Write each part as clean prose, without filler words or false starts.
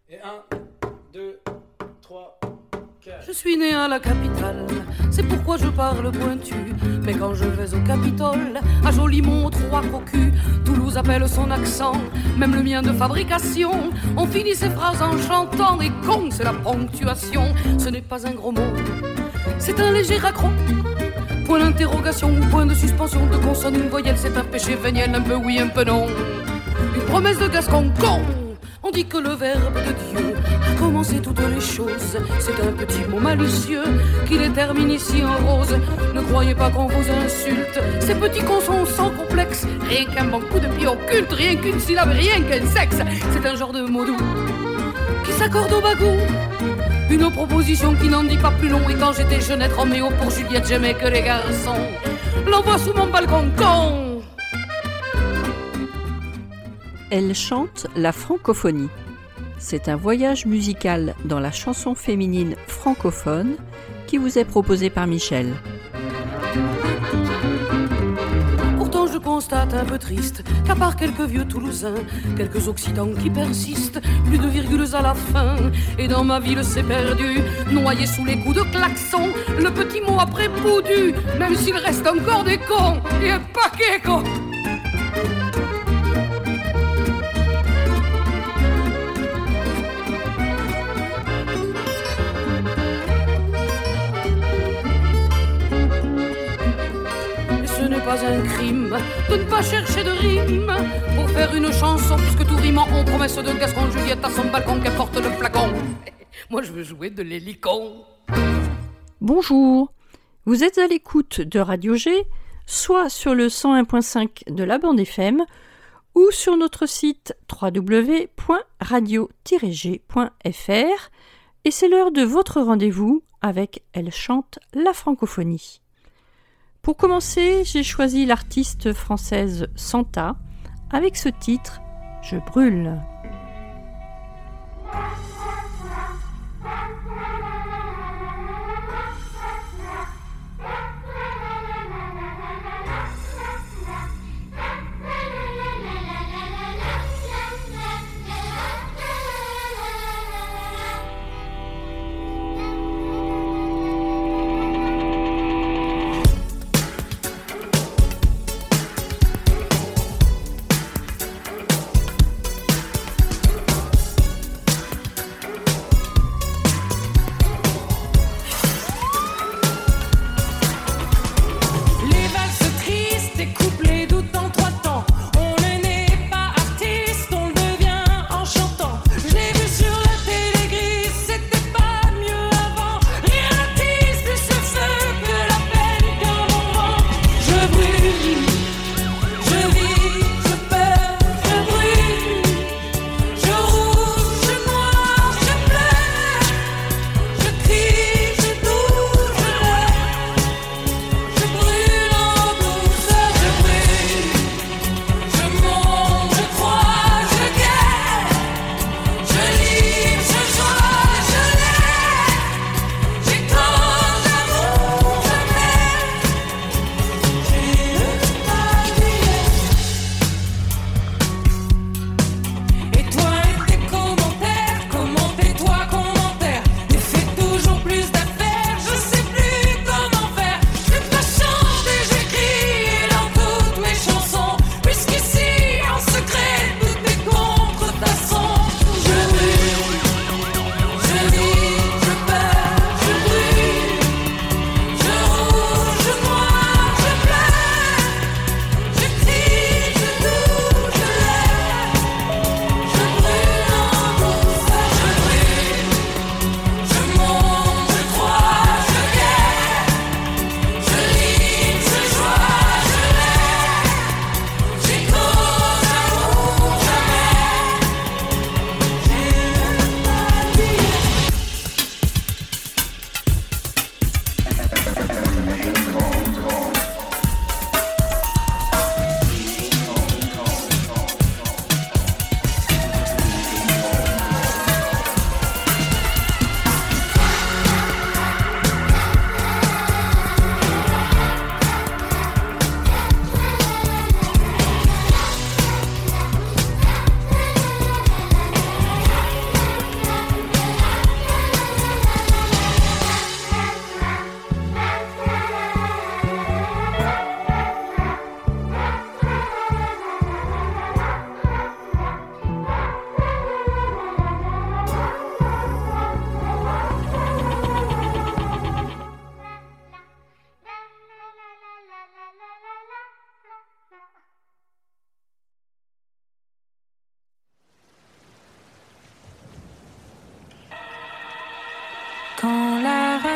Et 1, 2, 3, 4. Je suis né à la capitale, c'est pourquoi je parle pointu. Mais quand je vais au Capitole, à Jolimont, trois cocus, Toulouse appelle son accent, même le mien de fabrication. On finit ses phrases en chantant, et con, c'est la ponctuation. Ce n'est pas un gros mot, c'est un léger accroc. Point d'interrogation ou point de suspension, de consonne une voyelle, c'est un péché véniel, un peu oui, un peu non. Une promesse de Gascon, con. On dit que le verbe de Dieu a commencé toutes les choses. C'est un petit mot malicieux qui détermine ici en rose. Ne croyez pas qu'on vous insulte, ces petits cons sont sans complexe. Rien qu'un bon coup de pied occulte, rien qu'une syllabe, rien qu'un sexe. C'est un genre de mot doux qui s'accorde au bagou. Une proposition qui n'en dit pas plus long. Et quand j'étais jeunette Roméo, pour Juliette j'aimais que les garçons. L'envoie sous mon balcon, con. Elle chante la francophonie. C'est un voyage musical dans la chanson féminine francophone qui vous est proposé par Michel. Pourtant je constate un peu triste qu'à part quelques vieux Toulousains, quelques Occitans qui persistent, plus de virgules à la fin. Et dans ma ville c'est perdu, noyé sous les coups de klaxon, le petit mot après boudu, même s'il reste encore des cons, et un paquet cons. Pas un crime de ne pas chercher de rime pour faire une chanson, puisque tout rime en promesse de Gascon. Juliette à son balcon qu'elle porte le flacon. Moi je veux jouer de l'hélicon. Bonjour, vous êtes à l'écoute de Radio G, soit sur le 101.5 de la bande FM ou sur notre site www.radio-g.fr, et c'est l'heure de votre rendez-vous avec Elle chante la francophonie. Pour commencer, j'ai choisi l'artiste française Santa avec ce titre « Je brûle ».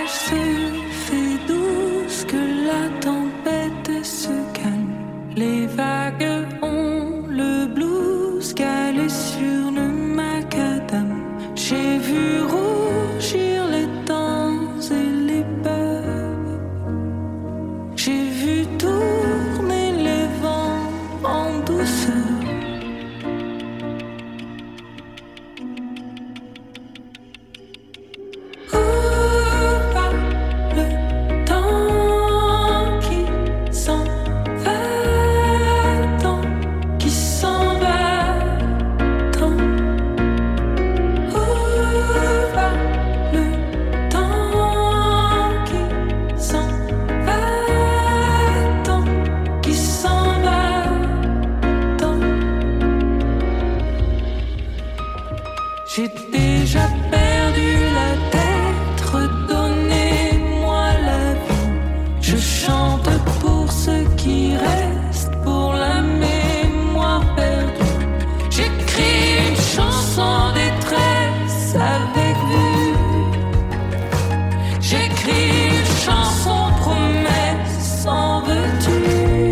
plage se fait douce, que la tempête se calme. Les vagues ont le blues calé sur le macadam. J'ai vu rougir les temps et les peurs. J'ai vu tourner les vents en douceur. J'ai déjà perdu la tête, redonnez-moi la vie. Je chante pour ceux qui restent, pour la mémoire perdue. J'écris une chanson détresse avec vous. J'écris une chanson promesse, en veux-tu?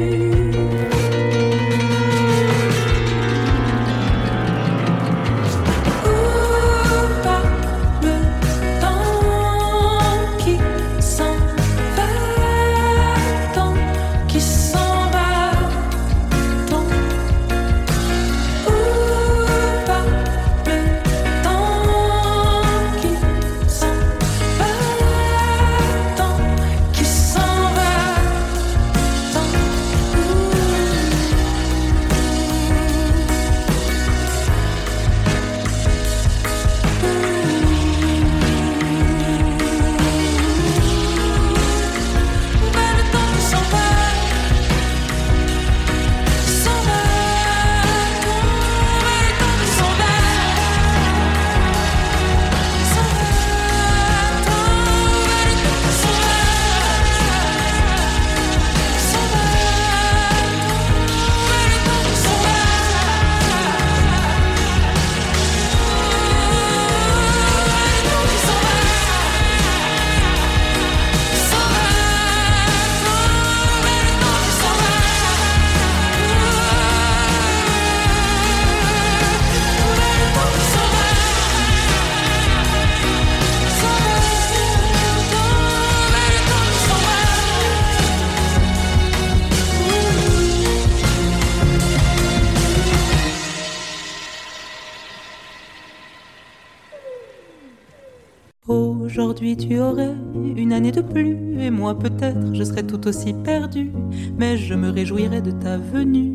Aujourd'hui tu aurais une année de plus, et moi peut-être je serais tout aussi perdu, mais je me réjouirais de ta venue.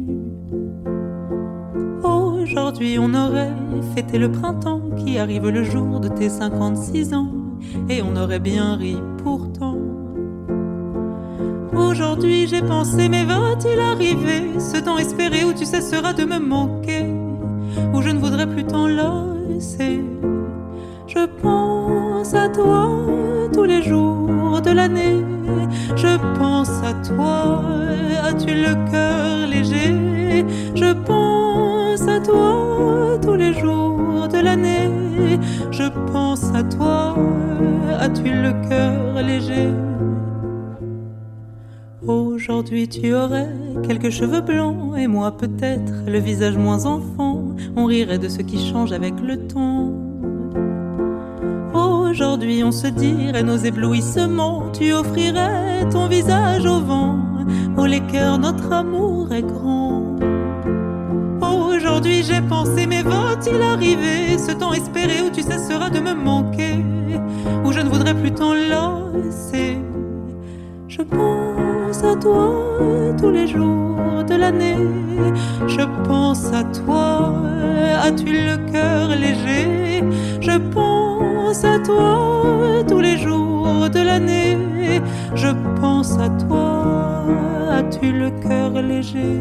Aujourd'hui on aurait fêté le printemps qui arrive le jour de tes 56 ans, et on aurait bien ri pourtant. Aujourd'hui j'ai pensé, mais va-t-il arriver ce temps espéré où tu cesseras de me manquer, où je ne voudrais plus t'enlacer. Je pense à toi tous les jours de l'année. Je pense à toi, as-tu le cœur léger? Je pense à toi tous les jours de l'année. Je pense à toi, as-tu le cœur léger? Aujourd'hui tu aurais quelques cheveux blancs, et moi peut-être le visage moins enfant. On rirait de ce qui change avec le temps. Aujourd'hui on se dirait nos éblouissements. Tu offrirais ton visage au vent. Oh les cœurs, notre amour est grand. Aujourd'hui j'ai pensé, mais va-t-il arriver ce temps espéré où tu cesseras de me manquer, où je ne voudrais plus t'enlacer. Je pense à toi tous les jours de l'année. Je pense à toi, as-tu le cœur léger? Je pense à toi tous les jours de l'année. Je pense à toi, as-tu le cœur léger?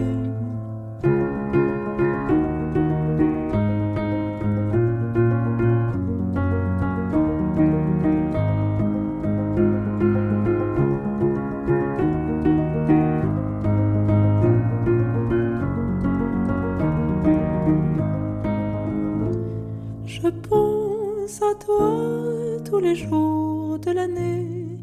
Je pense à toi tous les jours de l'année.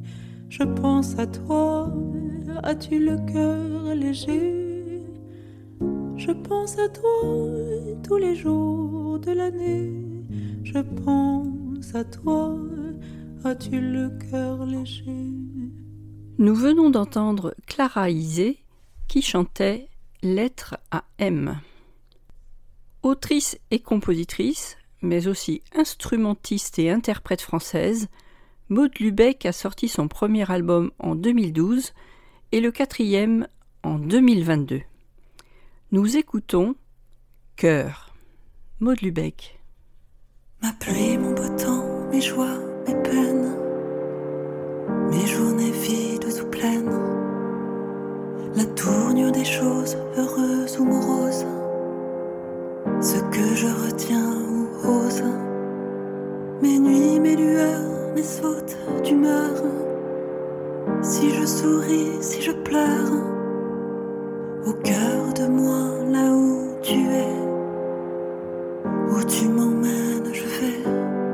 je pense à toi. As-tu le cœur léger? Je pense à toi tous les jours de l'année. Je pense à toi. As-tu le cœur léger? Nous venons d'entendre Clara Isé qui chantait Lettre à M. Autrice et compositrice, mais aussi instrumentiste et interprète française, Maud Lubeck a sorti son premier album en 2012 et le quatrième en 2022. Nous écoutons Cœur. Maud Lubeck. Ma pluie, mon beau temps, mes joies, mes peines, mes journées vides ou pleines, la tournure des choses, heureuses ou moroses, ce que je retiens ou ose, mes nuits, mes lueurs, mes sautes d'humeur, si je souris, si je pleure, au cœur de moi, là où tu es, où tu m'emmènes, je vais.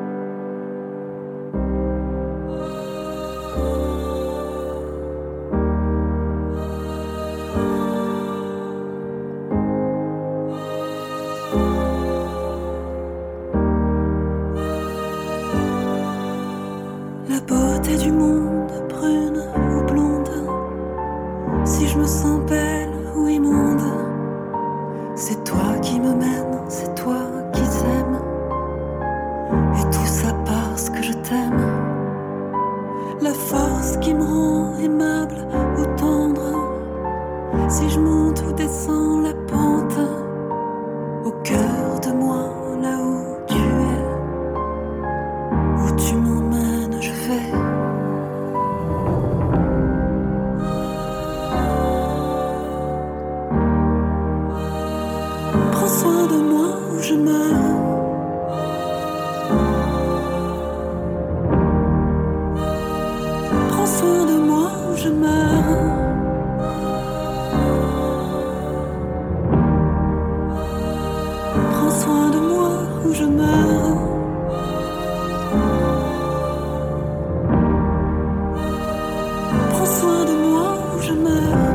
La beauté du monde, brune ou blonde, si je me sens belle ou immonde, c'est toi qui me mène, c'est toi qui t'aimes, et tout ça parce que je t'aime. La force qui me rend aimable ou tendre, si je monte ou descends la pente, au cœur de moi, là où tu es, où tu m'emmènes, je vais. Prends soin de moi ou je meurs. Prends soin de moi ou je meurs. Prends soin de moi ou je meurs. Prends soin de moi ou je meurs.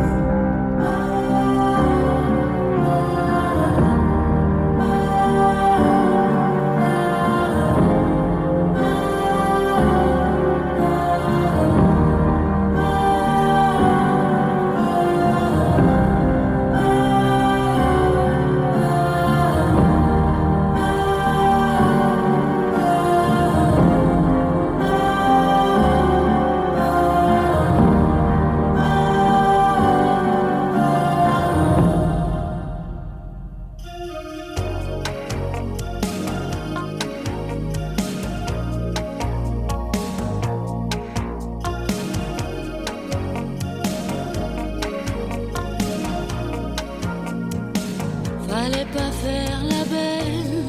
Fallait pas faire la belle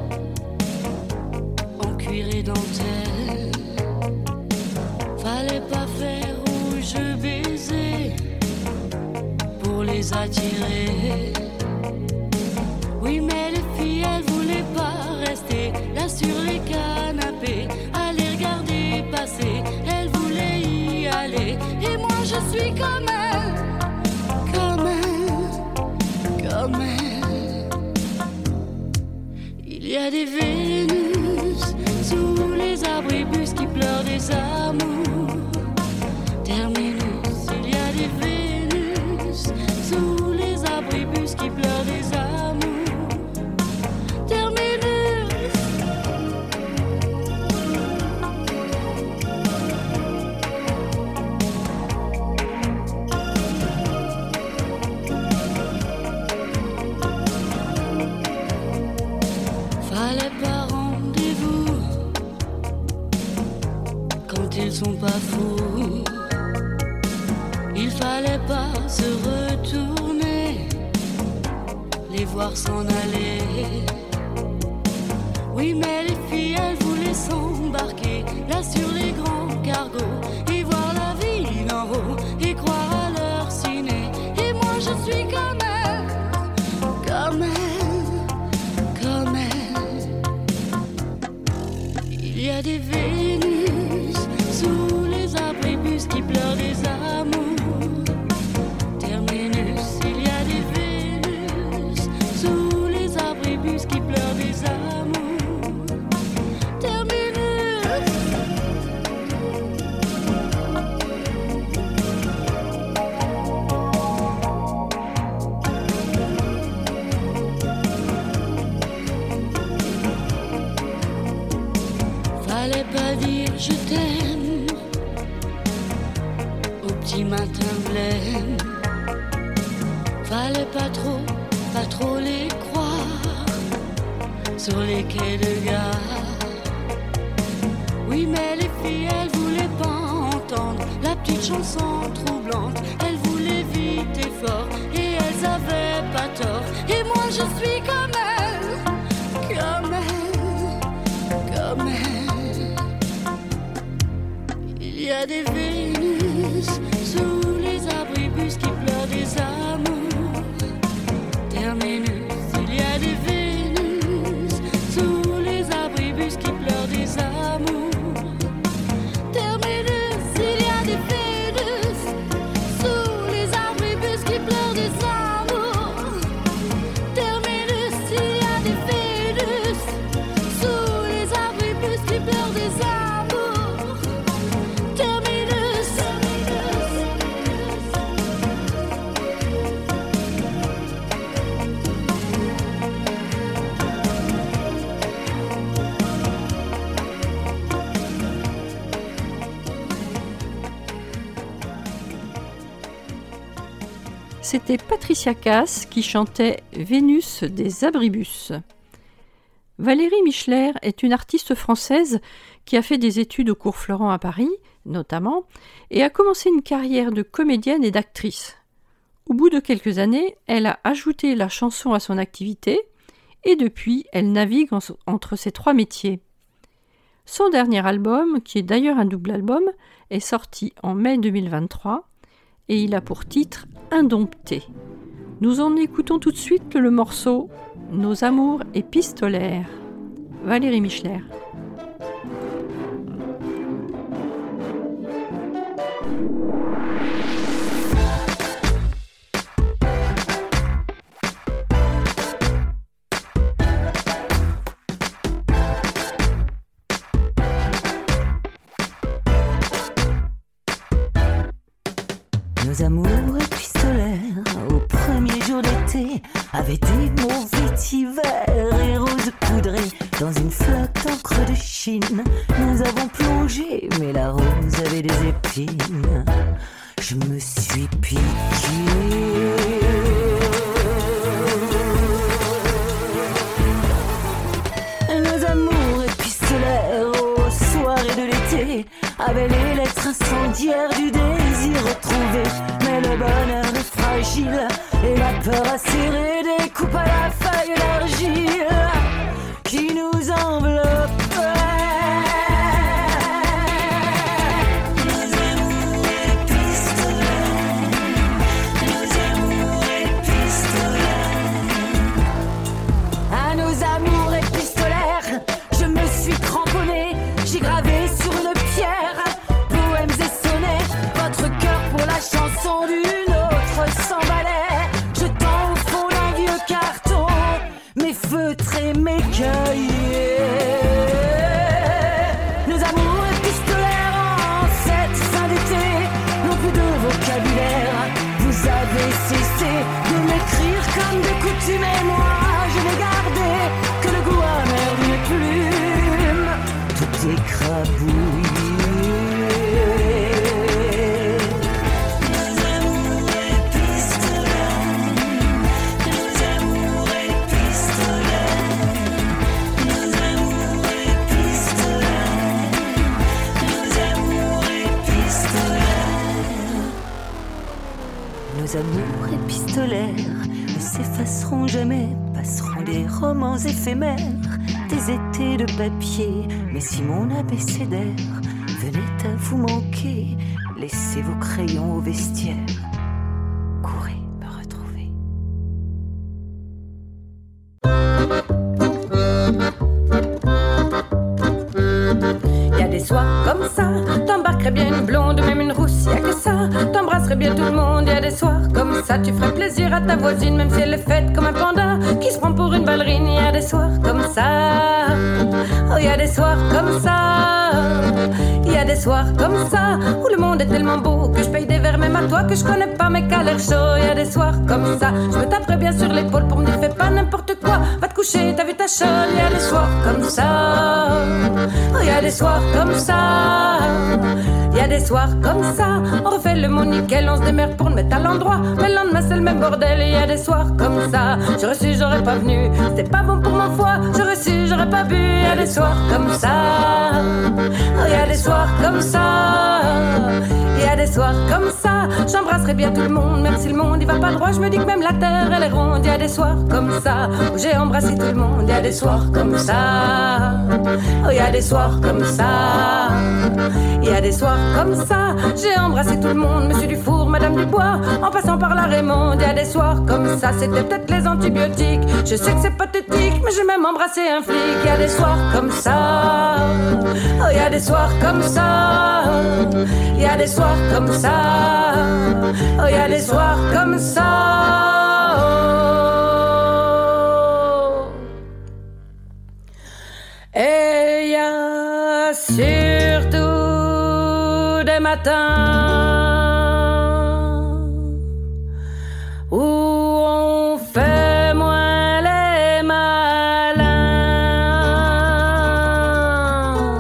en cuir et dentelle. Fallait pas faire rouge baiser pour les attirer. Oui, mais les filles, elles voulaient pas rester là sur les canapés, à les regarder passer. Elles voulaient y aller. Et moi, je suis comme elle, comme elle, comme elle. Il y a des Vénus sous les abribus qui pleurent des amours. Terminus, il y a des Vénus sous les abribus qui pleurent des amours. Terminus. Fallait pas rendez-vous quand ils sont pas fous. Il fallait pas se retourner, les voir s'en aller. Oui, mais les filles, elles voulaient s'embarquer là sur les grands cargos et voir la ville en haut et croire à leur ciné. Et moi, je suis comme elle, comme elle, comme elle. Il y a des Vénus sous les abribus qui pleurent des amours. Terminus, il y a des Vénus sous les abribus qui pleurent des amours. Terminus. Fallait pas dire je t'aime au petit matin blême. Fallait pas trop les croire sur les quais de gare. Oui mais les filles elles voulaient pas entendre la petite chanson troublante. Elles voulaient vite et fort et elles avaient pas tort. Et moi je suis comme elles, comme elles, comme elles. Il y a des Vénus sous les abribus qui pleurent des amours. Terminus, il y a des Vénus sous les abribus qui pleurent des amours. Terminus, il y a des Vénus sous les abribus qui pleurent des amours. Terminus, il y a des Vénus sous les abribus qui pleurent des amours. Terminus, C'était Patricia Cass qui chantait Vénus des abribus. Valérie Michler est une artiste française qui a fait des études au cours Florent à Paris, notamment, et a commencé une carrière de comédienne et d'actrice. Au bout de quelques années, elle a ajouté la chanson à son activité et depuis, elle navigue entre ces trois métiers. Son dernier album, qui est d'ailleurs un double album, est sorti en mai 2023 et il a pour titre Indompté. Nous en écoutons tout de suite le morceau Nos amours épistolaires. Valérie Michler. Nos amours épistolaires au premier jour d'été avaient des mots vétivers et roses poudrés dans une flaque d'encre de Chine. Nous avons plongé, mais la rose avait des épines. Je me suis piqué. Nos amours épistolaires aux soirées de l'été avaient les lettres incendiaires du désir retrouvé. Mais le bonheur est fragile et la peur acérée découpe à la feuille d'argile qui nous enveloppait. Nos amours épistolaires, nos amours épistolaires. À nos amours épistolaires, je me suis cramponnée. J'ai gravé sur une pierre poèmes et sonnets. Votre cœur pour la chanson d'une autre s'emballait, jetant au fond d'un vieux carton mes feutres et mes cahiers. Nos amours épistolaires en cette fin d'été n'ont plus de vocabulaire. Vous avez cessé de m'écrire comme de coutume et moi je n'ai gardé que le goût amer d'une plume. Tout écrabouillé. Nos amours épistolaires, nos amours épistolaires, nos amours épistolaires, nos amours épistolaires. Nos amours épistolaires ne s'effaceront jamais, passeront des romans éphémères, des étés de papier. Mais si mon abécédaire venait à vous manquer, laissez vos crayons au vestiaire, courez me retrouver. Y a des soirs comme ça, t'embarquerais bien une blonde j'embrasserai bien tout le monde. Y'a des soirs comme ça, tu ferais plaisir à ta voisine, même si elle est faite comme un panda qui se prend pour une ballerine. Y'a des soirs comme ça, oh y'a des soirs comme ça. Y'a des soirs comme ça où le monde est tellement beau que je paye des verres même à toi que je connais pas mais qu'à l'air chaud. Y'a des soirs comme ça, je me taperai bien sur l'épaule pour me dire fais pas n'importe quoi, va te coucher, t'as vu ta chaîne. Y'a des soirs comme ça, oh y'a des soirs comme ça. Y'a des soirs comme ça, on refait le mot nickel, on se démerde pour le mettre à l'endroit, mais le lendemain c'est le même bordel. Et y'a des soirs comme ça, j'aurais su, j'aurais pas venu, c'était pas bon pour mon foie, j'aurais su, j'aurais pas bu. Y'a des soirs comme ça, oh y'a des soirs comme ça. Y'a des soirs comme ça, j'embrasserai bien tout le monde, même si le monde il va pas droit, je me dis que même la terre elle est ronde. Y'a des soirs comme ça, où j'ai embrassé tout le monde. Y'a des soirs comme ça, oh y'a des soirs comme ça. Y'a des soirs comme ça, j'ai embrassé tout le monde, Monsieur Dufour, Madame Dubois, en passant par la Raymonde. Y'a des soirs comme ça, c'était peut-être les antibiotiques, je sais que c'est pathétique, mais j'ai même embrassé un flic. Y'a des soirs comme ça, oh y'a des soirs comme ça. Y'a des soirs comme ça, oh y'a des soirs comme ça. Oh. Et y'a surtout des matins où on fait moins les malins.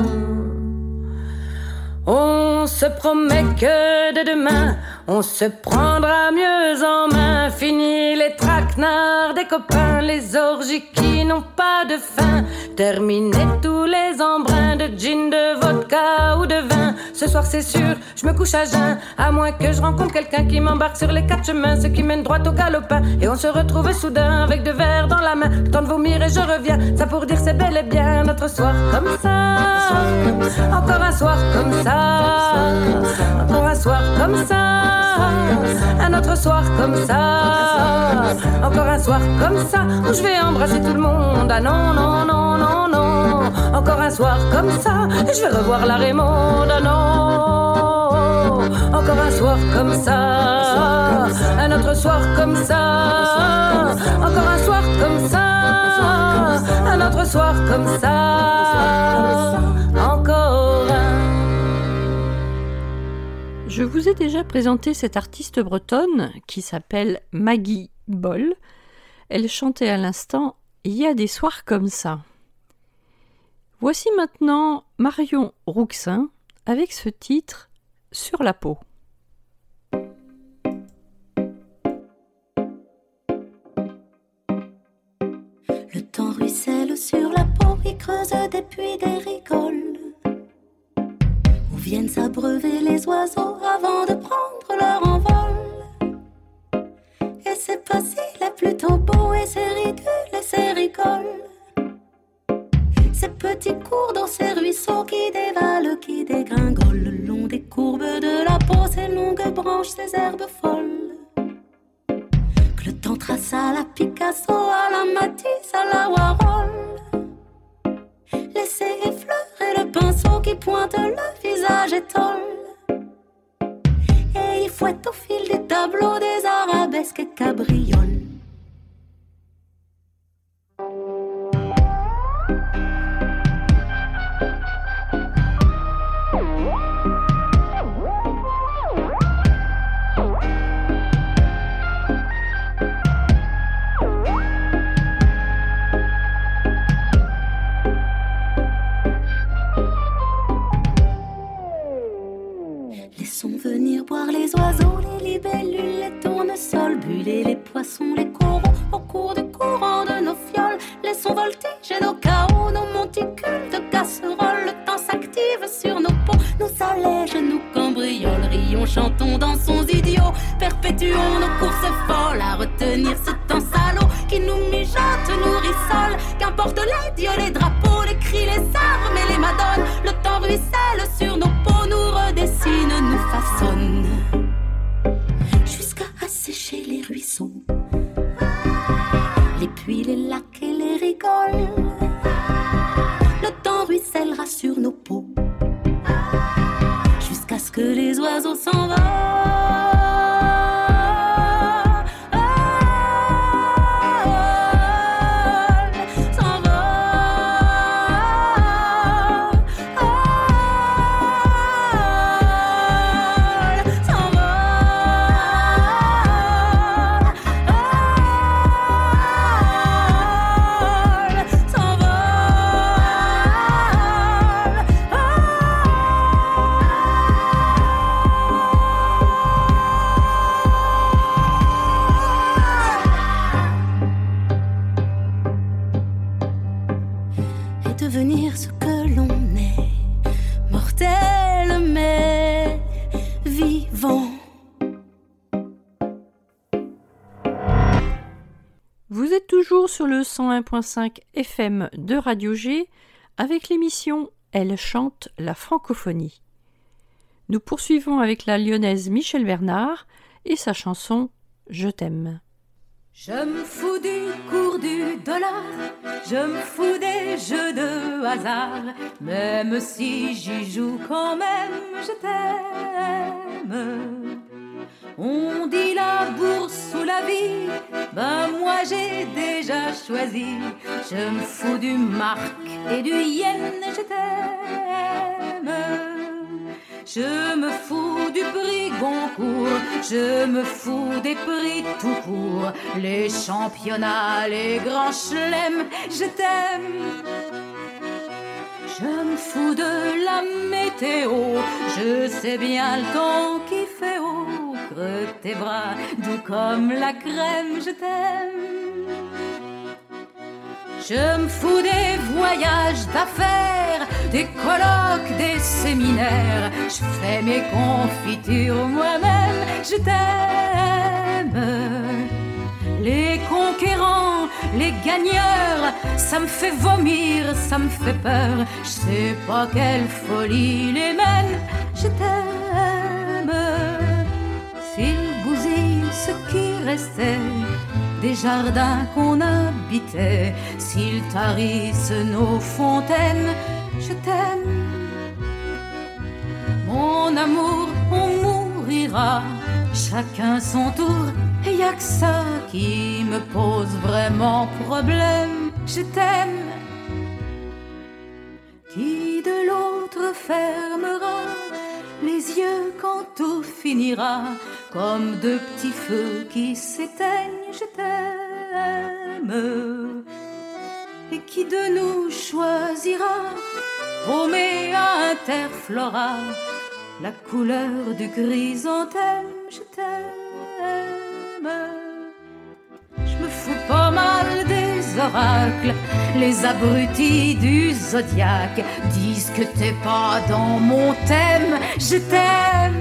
On se promet que de demain on se prendra mieux en main. Fini les traquenards des copains, les orgies qui n'ont pas de fin. Terminer tous les embruns de gin, de vodka ou de vin. Ce soir c'est sûr, je me couche à jeun, à moins que je rencontre quelqu'un qui m'embarque sur les quatre chemins, ceux qui mènent droit au galopin. Et on se retrouve soudain avec deux verres dans la main, le temps de vomir et je reviens. Ça pour dire c'est bel et bien notre soir comme ça. Encore un soir comme ça. Encore un soir comme ça. Un autre soir comme ça. Encore un soir comme ça où je vais embrasser tout le monde. Ah non, non, non, non, non. Encore un soir comme ça et je vais revoir la Raymonde. Ah non. Encore un soir comme ça. Un autre soir comme ça. Encore un soir comme ça. Un autre soir comme ça. Encore un. Je vous ai déjà présenté cette artiste bretonne qui s'appelle Maggie Boll. Elle chantait à l'instant « Il y a des soirs comme ça ». Voici maintenant Marion Rouxin avec ce titre « Sur la peau ». Le temps ruisselle sur la peau, il creuse des puits, des rigoles. Où viennent s'abreuver les oiseaux avant de prendre leur envol. Et c'est facile, est plutôt beau, et c'est ridicule, et c'est rigole. Ces petits cours dans ces ruisseaux qui dévalent, qui dégringolent le long des courbes de la peau, ces longues branches, ces herbes folles. Que le temps trace à la Picasso, à la Matisse, à la Warhol. Laissez effleurer le pinceau qui pointe le visage étole. Et il fouette au fil des tableaux des arabesques et cabrioles. Laissons venir boire les oiseaux, les libellules, les tournesols, buller les poissons, les coraux au cours du courant de nos fioles. Laissons voltiger nos chaos, nos monticules de casseroles. Le temps s'active sur nos peaux, nous allège, nous cambriole. Rions, chantons, dansons idiots, perpétuons nos courses folles. À retenir ce temps salaud qui nous mijote, nous rissole. Qu'importe les dieux, les drapeaux, les cris, les armes et les madones. Le temps ruisselle sur nos peaux, nous redessine, nous façonne. Jusqu'à assécher les ruisseaux, les puits, les lacs et les rigoles. Le temps ruissellera sur nos peaux, jusqu'à ce que les oiseaux s'envolent. sur le 101.5 FM de Radio G avec l'émission Elle chante la francophonie. Nous poursuivons avec la lyonnaise Michèle Bernard et sa chanson Je t'aime. Je me fous du cours du dollar, je me fous des jeux de hasard, même si j'y joue quand même, je t'aime. On dit la bourse ou la vie, ben moi j'ai déjà choisi. Je me fous du mark et du yen, je t'aime. Je me fous du prix Goncourt, je me fous des prix tout court, les championnats, les grands chelems, je t'aime. Je me fous de la météo, je sais bien le temps qui fait haut, creux tes bras, doux comme la crème, je t'aime. Je me fous des voyages d'affaires, des colloques, des séminaires. Je fais mes confitures moi-même, je t'aime. Les conquérants, les gagneurs, ça me fait vomir, ça me fait peur. Je sais pas quelle folie les mène, je t'aime. S'ils bousillent ce qui restait des jardins qu'on habitait, s'ils tarissent nos fontaines, je t'aime. Mon amour, on mourira, chacun son tour, et y a que ça qui me pose vraiment problème, je t'aime. Qui de l'autre fermera les yeux quand tout finira, comme deux petits feux qui s'éteignent, je t'aime. Et qui de nous choisira, paumé à Interflora, la couleur du chrysanthème, je t'aime. Je me fous pas mal des oracles, les abrutis du zodiaque disent que t'es pas dans mon thème, je t'aime.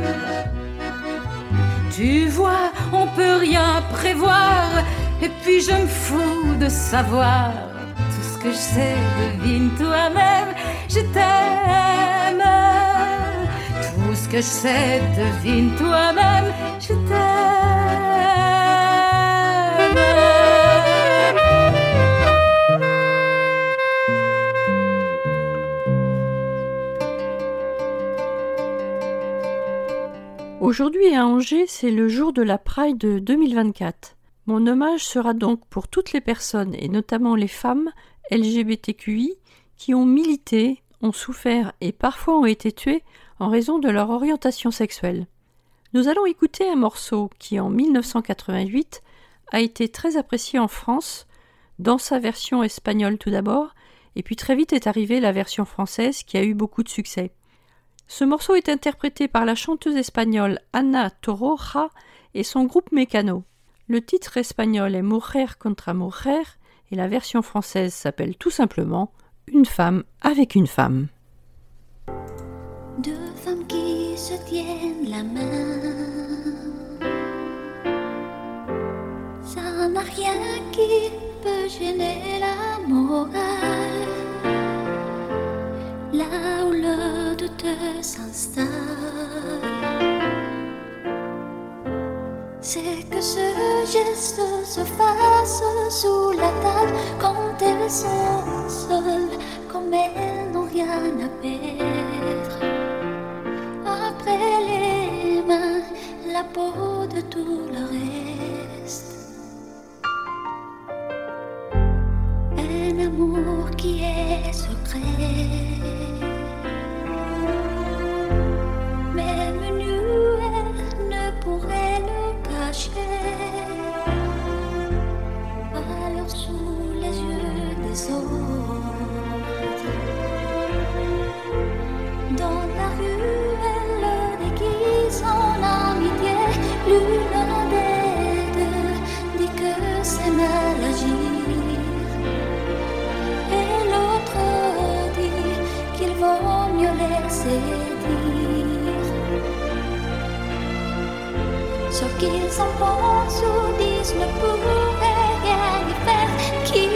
Tu vois, on peut rien prévoir, et puis je me fous de savoir. Tout ce que je sais, devine toi-même, je t'aime. Tout ce que je sais, devine toi-même, je t'aime. Aujourd'hui à Angers, c'est le jour de la Pride 2024. Mon hommage sera donc pour toutes les personnes, et notamment les femmes LGBTQI, qui ont milité, ont souffert et parfois ont été tuées en raison de leur orientation sexuelle. Nous allons écouter un morceau qui, en 1988, a été très apprécié en France, dans sa version espagnole tout d'abord, et puis très vite est arrivée la version française qui a eu beaucoup de succès. Ce morceau est interprété par la chanteuse espagnole Ana Torroja et son groupe Mecano. Le titre espagnol est Mujer contra Mujer et la version française s'appelle tout simplement Une femme avec une femme. Deux femmes qui se tiennent la main, ça n'a rien qui peut gêner la morale. Là où le doute s'installe, c'est que ce geste se fasse sous la table quand elles sont seules, comme elles n'ont rien à perdre. Après les mains, la peau de tout le reste. Un amour qui est secret, même nous, elle ne pourrait le cacher. Alors sous les yeux des autres, dans la rue, elle le déguise en amitié. L'une des deux dit que c'est mal agir, et l'autre dit qu'il vaut mieux laisser dire ce qu'ils en pensent ou disent ne pourrait rien y faire. Qui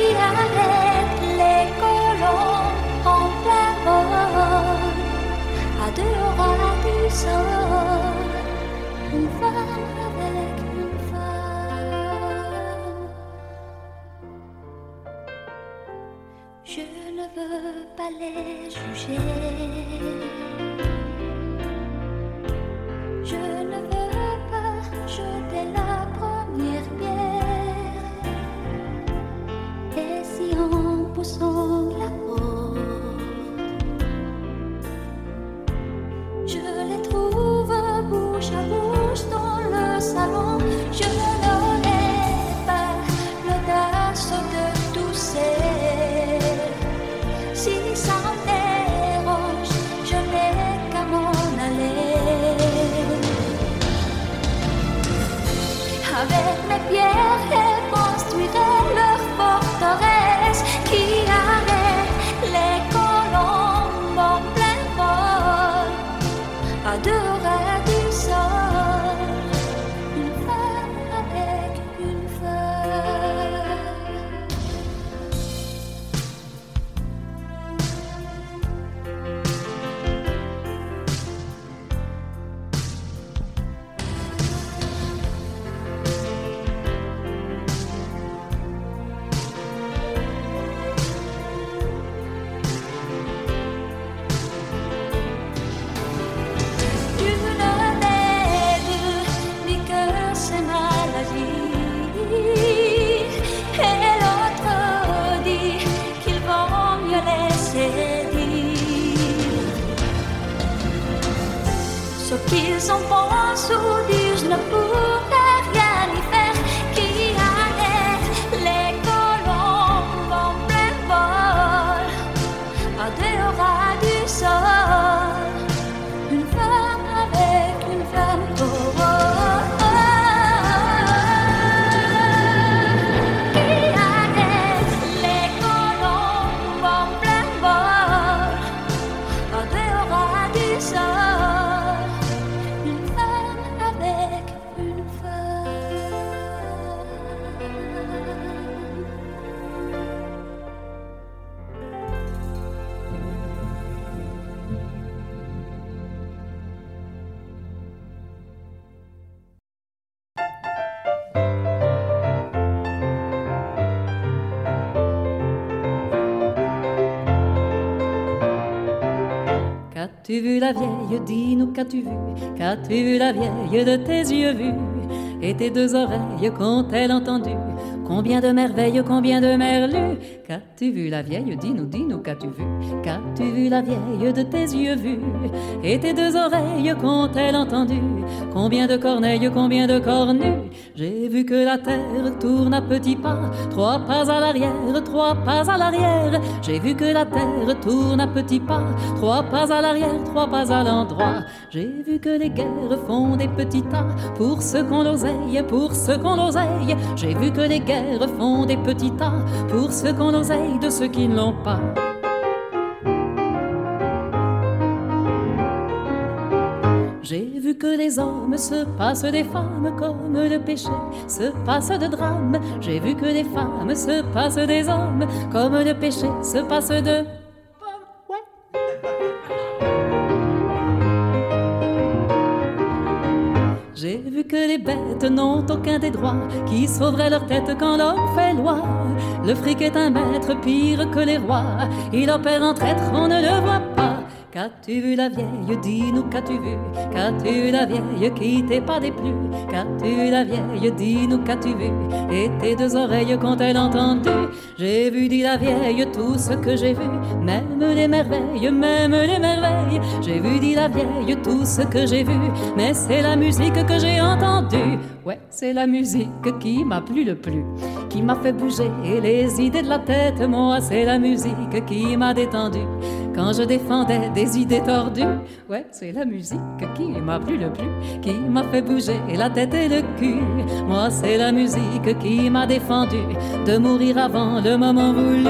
fallait juger. Je ne veux pas jeter la première pierre. Et si en poussant la porte, je les trouve bouche à bouche dans le salon, je n'aurai pas l'audace de tousser. Si ça me dérange, je n'ai qu'à m'en aller. Avec mes pierres, elles construiraient leur forteresse qui arrête les colombes en plein vol. À 2 ras du sol, une femme avec une feuille. Ce qu'ils en pensent ou disent ne pourrait rien y faire, qui arrête les colombes en plein vol. À 2 ras du sol, une femme avec une femme. Qui arrête les colombes en plein vol. À 2 ras du sol. Qu'as-tu vu la vieille, dis-nous qu'as-tu vu? Qu'as-tu vu la vieille de tes yeux vus? Et tes 2 oreilles qu'ont-elles entendu? Combien de merveilles, combien de merlus? Qu'as-tu vu la vieille, dis-nous qu'as-tu vu? Qu'as-tu vu la vieille de tes yeux vus? Et tes 2 oreilles qu'ont-elles entendu? Combien de corneilles, combien de cornues? J'ai vu que la terre tourne à petits pas, 3 pas à l'arrière, 3 pas à l'arrière. J'ai vu que la terre tourne à petits pas, 3 pas à l'arrière, 3 pas à l'endroit. J'ai vu que les guerres font des petits tas, pour ceux qu'on l'oseille, pour ceux qu'on l'oseille. J'ai vu que les guerres font des petits tas, pour ceux qu'on l'oseille de ceux qui ne l'ont pas. J'ai vu que les hommes se passent des femmes comme le péché se passe de drame. J'ai vu que les femmes se passent des hommes comme le péché se passe de... J'ai vu que les bêtes n'ont aucun des droits qui sauveraient leur tête quand l'homme fait loi. Le fric est un maître pire que les rois, il opère en traître, on ne le voit pas. Qu'as-tu vu la vieille, dis-nous qu'as-tu vu? Qu'as-tu vu la vieille qui t'est pas déplu? Qu'as-tu vu la vieille, dis-nous qu'as-tu vu? Et tes 2 oreilles qu'ont-elles entendu? J'ai vu, dit la vieille, tout ce que j'ai vu, même les merveilles, même les merveilles. J'ai vu, dit la vieille, tout ce que j'ai vu, mais c'est la musique que j'ai entendue. Ouais, c'est la musique qui m'a plu le plus, qui m'a fait bouger les idées de la tête. Moi, c'est la musique qui m'a détendu quand je défendais des idées tordues. Ouais, c'est la musique qui m'a plu le plus, qui m'a fait bouger la tête et le cul. Moi, c'est la musique qui m'a défendu de mourir avant le moment voulu.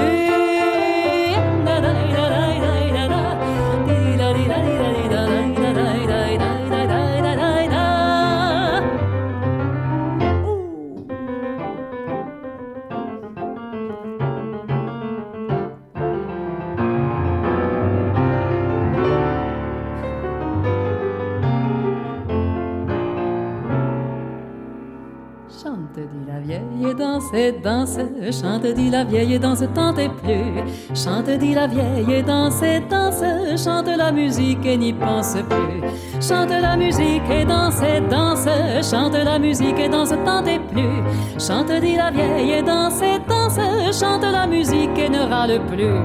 Chante, dit la vieille. vieille, danse, danse, chante, dit la vieille, danse, tant et plus. Chante, dit la vieille, danse, danse, chante la musique et n'y pense plus. Chante la musique et danse, danse, chante la musique et danse, tant et plus. Chante, dit la vieille, danse, danse, chante la musique et ne râle plus.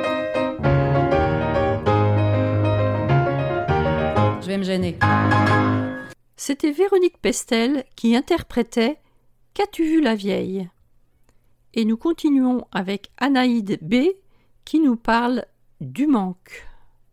Je vais me gêner. C'était Véronique Pestel qui interprétait « Qu'as-tu vu la vieille ?» Et nous continuons avec Anaïde B qui nous parle du manque.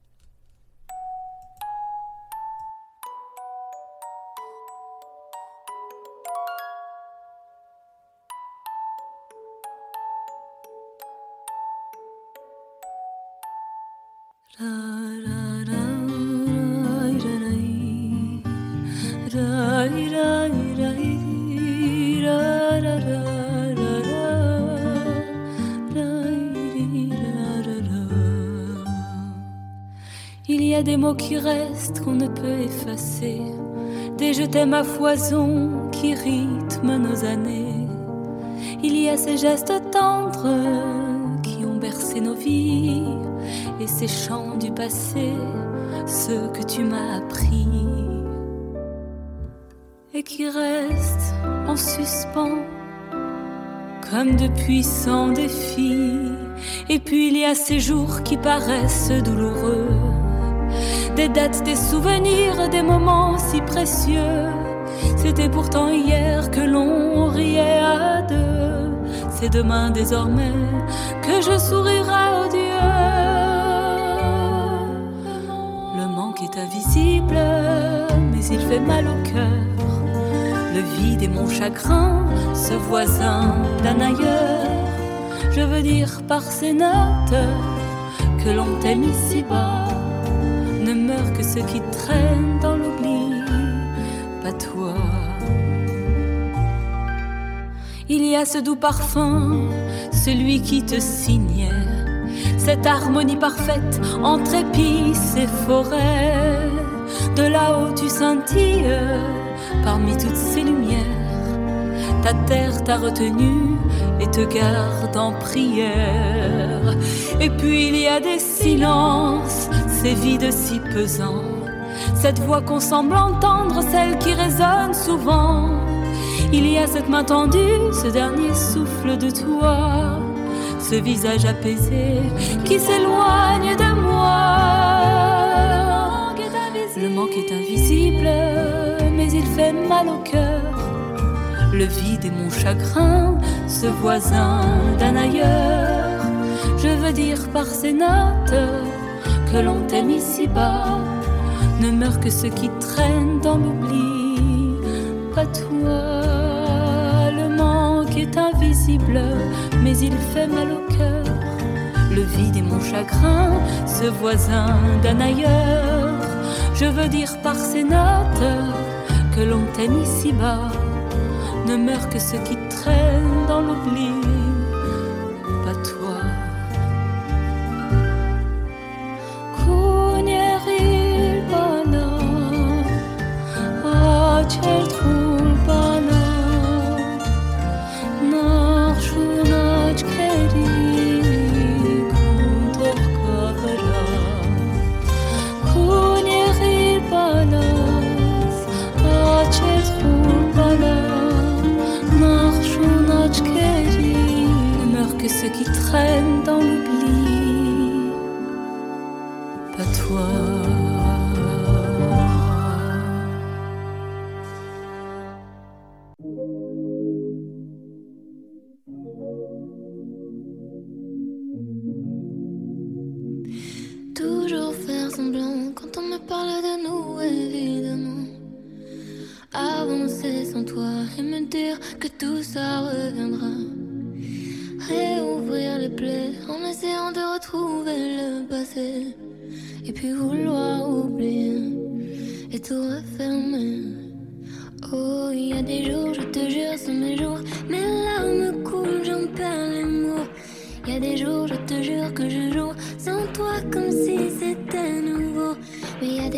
Il y a des mots qui restent qu'on ne peut effacer, des je t'aime à foison qui rythment nos années. Il y a ces gestes tendres qui ont bercé nos vies et ces chants du passé, ceux que tu m'as appris et qui restent en suspens comme de puissants défis. Et puis il y a ces jours qui paraissent douloureux, des dates, des souvenirs, des moments si précieux. C'était pourtant hier que l'on riait à deux. C'est demain désormais que je sourirai aux dieux. Le manque est invisible, mais il fait mal au cœur. Le vide est mon chagrin, ce voisin d'un ailleurs. Je veux dire par ces notes que l'on t'aime ici-bas. Ne meurent que ceux qui traînent dans l'oubli, pas toi. Il y a ce doux parfum, celui qui te signait, cette harmonie parfaite entre épices et forêts. De là-haut tu scintilles parmi toutes ces lumières. Ta terre t'a retenu et te garde en prière. Et puis il y a des silences, ces vides si pesants, cette voix qu'on semble entendre, celle qui résonne souvent. Il y a cette main tendue, ce dernier souffle de toi, ce visage apaisé qui s'éloigne de moi. Le manque est invisible, mais il fait mal au cœur. Le vide est mon chagrin, ce voisin d'un ailleurs. Je veux dire par ces notes que l'on t'aime ici-bas. Ne meurent que ceux qui traînent dans l'oubli, pas toi. Le manque est invisible, mais il fait mal au cœur. Le vide est mon chagrin, ce voisin d'un ailleurs. Je veux dire par ces notes que l'on t'aime ici-bas. Ne meurent que ceux qui traînent dans l'oubli, pas toi. Kunieri bana, acel bana, narshunach keri kuntor kavra. Kunieri bana, acel bana. Ne meurent que ceux qui traînent dans l'oubli, pas toi. Toujours faire semblant quand on me parle de nous, évidemment. Avancer sans toi et me dire que tout ça reviendra. Réouvrir les plaies en essayant de retrouver le passé. Et puis vouloir oublier et tout refermer. Oh, il y a des jours, je te jure, c'est mes jours. Mes larmes coulent, j'en perds les mots. Il y a des jours, je te jure que je joue sans toi comme si c'était nouveau. Mais il y a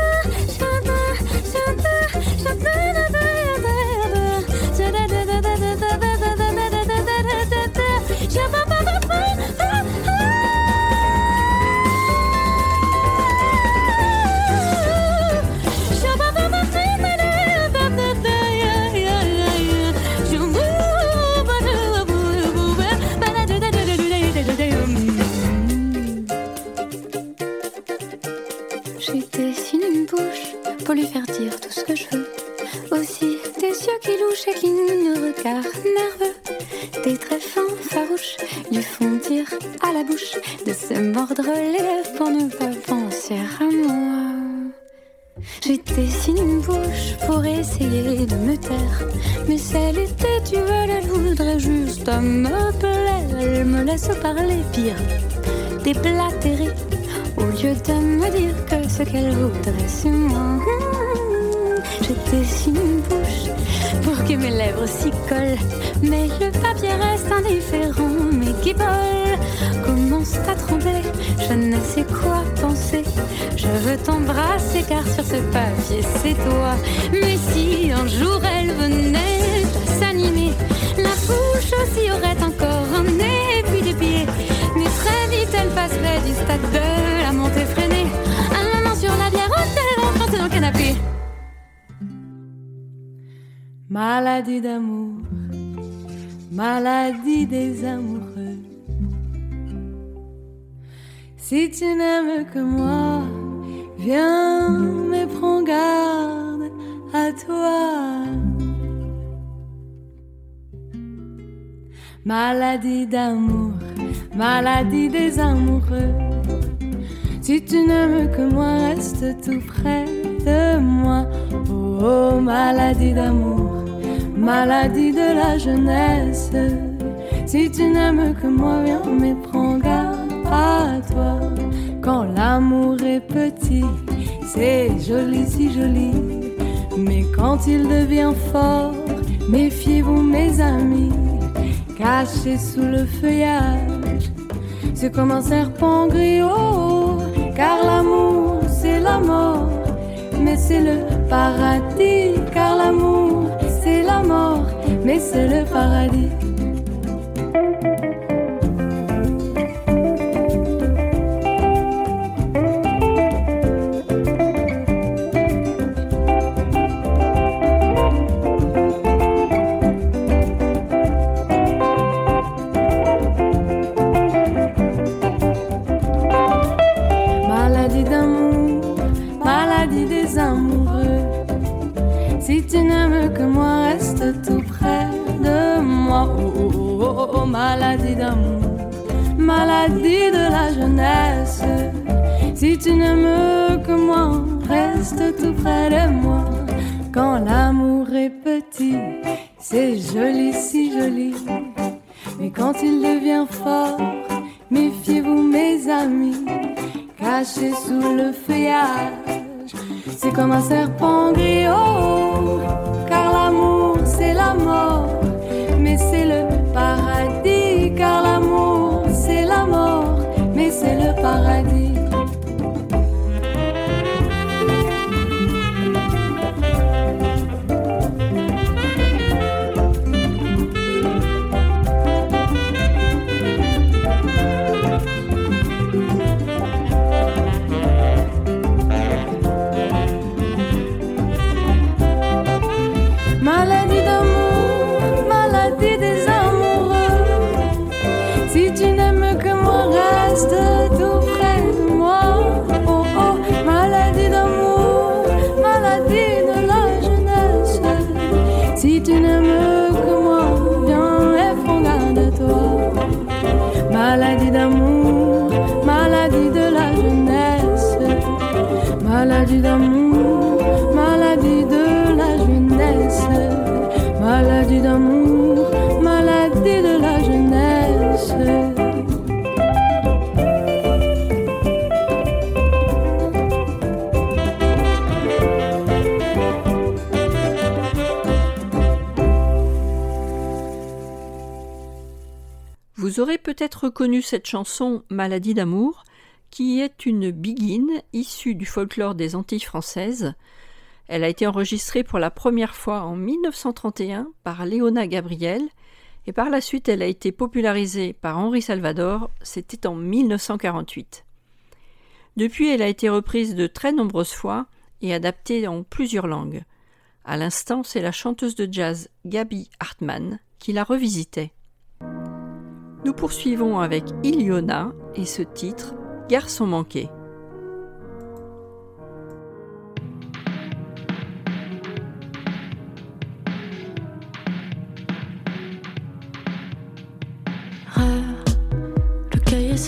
chante, chante, chante. tout ce que je veux. Aussi tes yeux qui louchent et qui nous regardent nerveux. Tes traits fins, farouches, lui font dire à la bouche de se mordre les lèvres pour ne pas penser à moi. Je dessine une bouche pour essayer de me taire, mais celle était tu veux, elle voudrait juste me plaire. Elle me laisse parler pire, déblatérer, au lieu de me dire que ce qu'elle voudrait c'est moi. Je dessine une bouche pour que mes lèvres s'y collent, mais le papier reste indifférent. Mes guibolles commencent à trembler, je ne sais quoi penser. Je veux t'embrasser car sur ce papier c'est toi. Mais si un jour elle venait à s'animer, la bouche aussi aurait encore un nez et puis des pieds. Mais très vite elle passerait du stade de la montée freinée à la main sur la bière, hôtel enfoncé dans le canapé. Maladie d'amour, maladie des amoureux. Si tu n'aimes que moi, viens, mais prends garde à toi. Maladie d'amour, maladie des amoureux. Si tu n'aimes que moi, reste tout près de moi. Oh, oh, maladie d'amour, maladie de la jeunesse. Si tu n'aimes que moi, viens, mais prends garde à toi. Quand l'amour est petit, c'est joli, si joli. Mais quand il devient fort, méfiez-vous mes amis. Caché sous le feuillage, c'est comme un serpent gris, oh, car l'amour c'est la mort, mais c'est le paradis. Car l'amour c'est la mort, mais c'est le paradis. Maladie d'amour, maladie des amoureux. Si tu n'aimes que moi, reste tout près de moi. Oh, oh, oh, oh, oh, maladie d'amour, maladie de la jeunesse. Si tu n'aimes que moi, reste tout près de moi. Quand l'amour est petit, c'est joli, si joli. Mais quand il devient fort, méfiez-vous mes amis. Caché sous le feuillage, c'est comme un serpent gris, oh, car l'amour c'est la mort, mais c'est le paradis. Car l'amour c'est la mort, mais c'est le paradis. Maladie d'amour, maladie des amoureux. Si tu n'aimes que moi, reste tout près de moi. Oh oh, maladie d'amour, maladie de la jeunesse. Si tu n'aimes que moi, viens et prends garde à toi. Maladie d'amour, maladie de la jeunesse. Maladie d'amour, maladie de la jeunesse. Maladie d'amour, maladie de la jeunesse. Vous aurez peut-être reconnu cette chanson Maladie d'amour, qui est une biguine issue du folklore des Antilles françaises. Elle a été enregistrée pour la première fois en 1931 par Léona Gabriel et par la suite elle a été popularisée par Henri Salvador, c'était en 1948. Depuis, elle a été reprise de très nombreuses fois et adaptée en plusieurs langues. À l'instant, c'est la chanteuse de jazz Gaby Hartmann qui la revisitait. Nous poursuivons avec Iliona et ce titre « Garçon manqué ».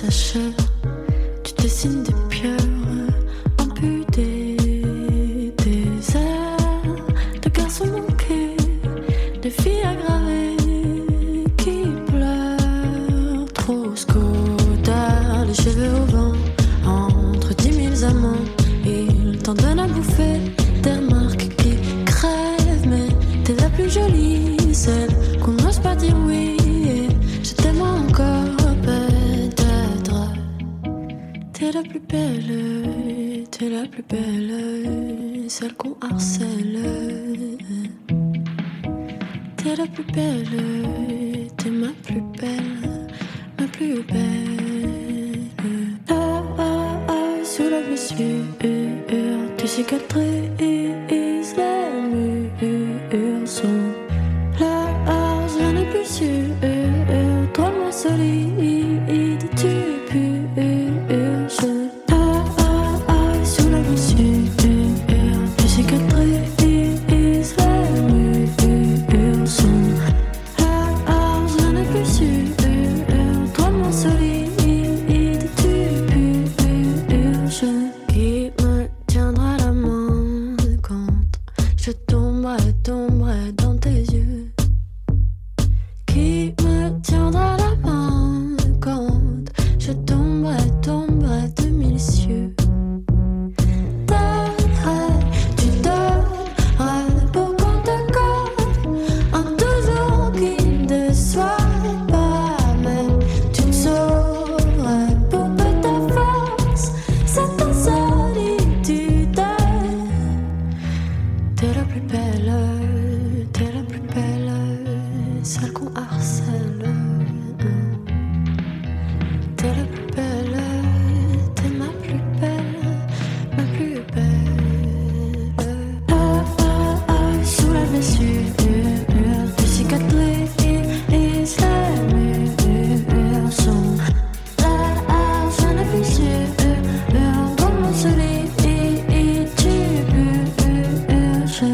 s'achève. Tu dessines des pierres amputées, des airs de garçons manqués, des filles aggravées qui pleurent. Trop scolaire, les cheveux au vent, entre 10 000 amants. Ils t'en donnent à bouffer des remarques qui crèvent, mais t'es la plus jolie, celle qu'on n'ose pas dire oui. Et je t'aime encore, peut-être. T'es la plus belle, t'es la plus belle, celle qu'on harcèle. T'es la plus belle, t'es ma plus belle, ma plus belle. Sous la blessure, tu cicatrises, les murs sont là, je n'ai plus sûr, drôlement solide, tu purges. Sous la blessure, tu cicatrises, les murs sont là, je n'ai plus sûr, drôlement solide, tu purges. Qui me tiendra la main quand je tomberai dans tes yeux? Qui me tiendra la main quand je tomberai de 1000 cieux? Tu donnerais pour qu'on te colle un toujours qui ne déçoit pas, mais tu ne saurais pour peu ta force, c'est ta solitude. T'es la plus belle, celle qu'on harcèle. T'es la plus belle, t'es ma plus belle, ma plus belle. Sous la blessure, tu cicatrises, les murs sont là, je n'ai plus sûr, dans mon soleil, tu purges.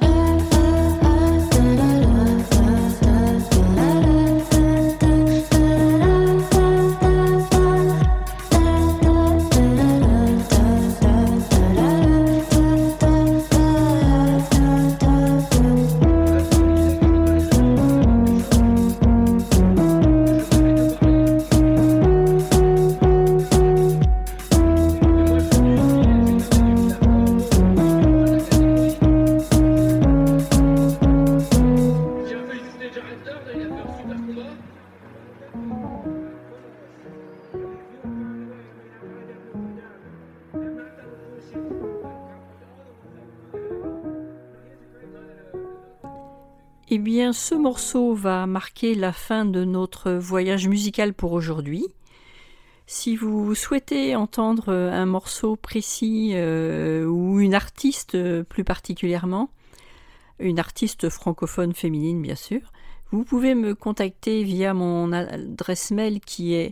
Eh bien, ce morceau va marquer la fin de notre voyage musical pour aujourd'hui. Si vous souhaitez entendre un morceau précis ou une artiste plus particulièrement, une artiste francophone féminine bien sûr, vous pouvez me contacter via mon adresse mail qui est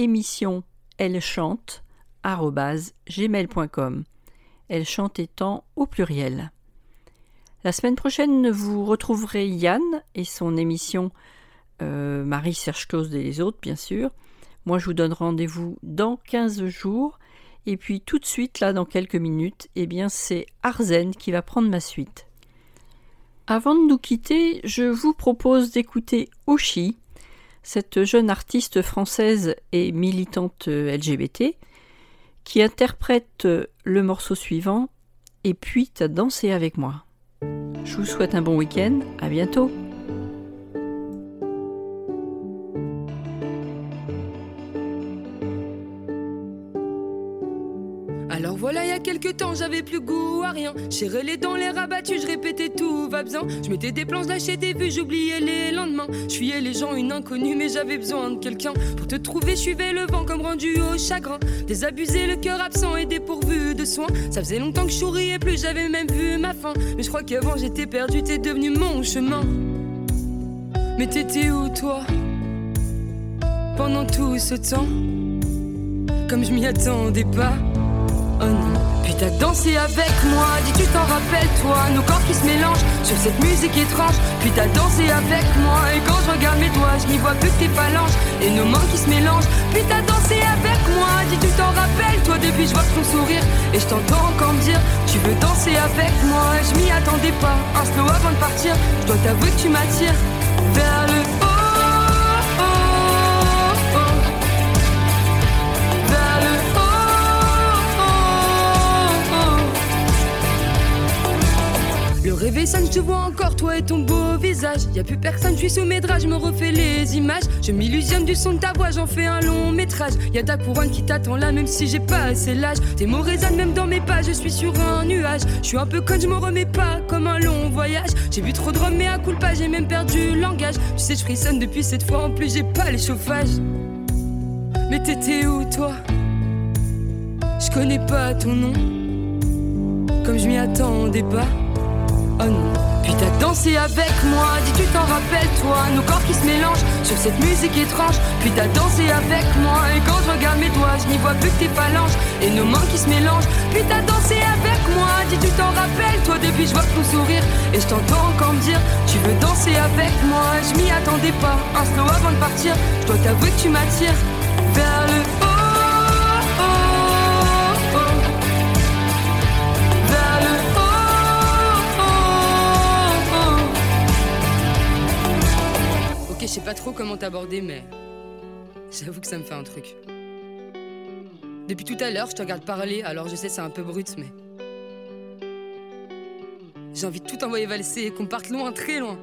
émissionelchante@gmail.com. Elle chante étant au pluriel. La semaine prochaine, vous retrouverez Yann et son émission Marie-Serge Clause et les autres, bien sûr. Moi, je vous donne rendez-vous dans 15 jours. Et puis, tout de suite, là, dans quelques minutes, eh bien, c'est Arzen qui va prendre ma suite. Avant de nous quitter, je vous propose d'écouter Oshi, cette jeune artiste française et militante LGBT, qui interprète le morceau suivant « Et puis t'as dansé avec moi ». Je vous souhaite un bon week-end, à bientôt. Alors voilà, il y a quelques temps, j'avais plus goût à rien. Serré les dents, les rabattus, je répétais tout va bien. Je mettais des plans, je lâchais des vues, j'oubliais les lendemains. Je fuyais les gens, une inconnue, mais j'avais besoin de quelqu'un. Pour te trouver, je suivais le vent comme rendu au chagrin. Désabusé, le cœur absent et dépourvu de soins. Ça faisait longtemps que je souriais plus, j'avais même vu ma fin. Mais je crois qu'avant j'étais perdu, t'es devenu mon chemin. Mais t'étais où toi pendant tout ce temps? Comme je m'y attendais pas. Oh non, puis t'as dansé avec moi, dis tu t'en rappelles toi, nos corps qui se mélangent sur cette musique étrange. Puis t'as dansé avec moi, et quand je regarde mes doigts, je n'y vois plus que tes phalanges et nos mains qui se mélangent. Puis t'as dansé avec moi, dis tu t'en rappelles toi, depuis je vois ton sourire et je t'entends encore me dire tu veux danser avec moi. Je m'y attendais pas, un slow avant de partir, je dois t'avouer que tu m'attires vers le haut. Le réveil sonne, je te vois encore, toi et ton beau visage. Y'a plus personne, je suis sous mes draps, je me refais les images. Je m'illusionne du son de ta voix, j'en fais un long métrage. Y'a ta couronne qui t'attend là, même si j'ai pas assez l'âge. Tes mots résonnent même dans mes pas, je suis sur un nuage. Je suis un peu conne, je m'en remets pas, comme un long voyage. J'ai bu trop de rhum, mais à coup pas, j'ai même perdu le langage. Tu sais, je frissonne depuis cette fois, en plus j'ai pas les chauffages. Mais t'étais où toi? Je connais pas ton nom, comme je m'y attendais pas. Oh non, puis t'as dansé avec moi, dis tu t'en rappelles toi, nos corps qui se mélangent sur cette musique étrange. Puis t'as dansé avec moi, et quand je regarde mes doigts, je n'y vois plus que tes phalanges et nos mains qui se mélangent. Puis t'as dansé avec moi, dis tu t'en rappelles toi, depuis je vois ton sourire et je t'entends encore me dire tu veux danser avec moi. Je m'y attendais pas, un slow avant de partir, je dois t'avouer que tu m'attires vers le haut. Je sais pas trop comment t'aborder, mais j'avoue que ça me fait un truc. Depuis tout à l'heure, je te regarde parler, alors je sais c'est un peu brut, mais j'ai envie de tout envoyer valser et qu'on parte loin, très loin.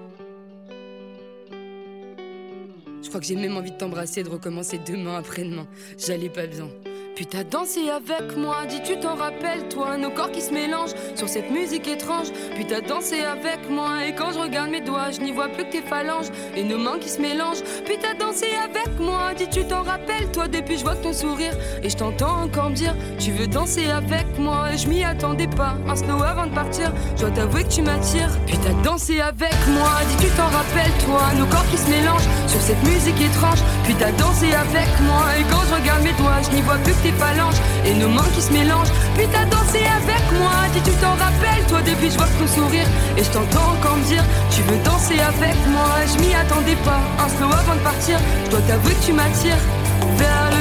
Je crois que j'ai même envie de t'embrasser et de recommencer demain après-demain. J'allais pas bien. Puis t'as dansé avec moi, dis tu t'en rappelles toi, nos corps qui se mélangent sur cette musique étrange. Puis t'as dansé avec moi, et quand je regarde mes doigts, je n'y vois plus que tes phalanges et nos mains qui se mélangent. Puis t'as dansé avec moi, dis tu t'en rappelles toi, depuis je vois ton sourire et je t'entends encore me dire tu veux danser avec moi. Et je m'y attendais pas, un slow avant de partir, je dois t'avouer que tu m'attires. Puis t'as dansé avec moi, dis tu t'en rappelles toi, nos corps qui se mélangent sur cette musique étrange. Puis t'as dansé avec moi, et quand je regarde mes doigts, je n'y vois plus que tes phalanges et nos mains qui se mélangent. Puis t'as dansé avec moi, dis tu t'en rappelles toi, depuis je vois ton sourire et je t'entends encore me dire tu veux danser avec moi. Je m'y attendais pas, un slow avant de partir, je dois t'avouer que tu m'attires vers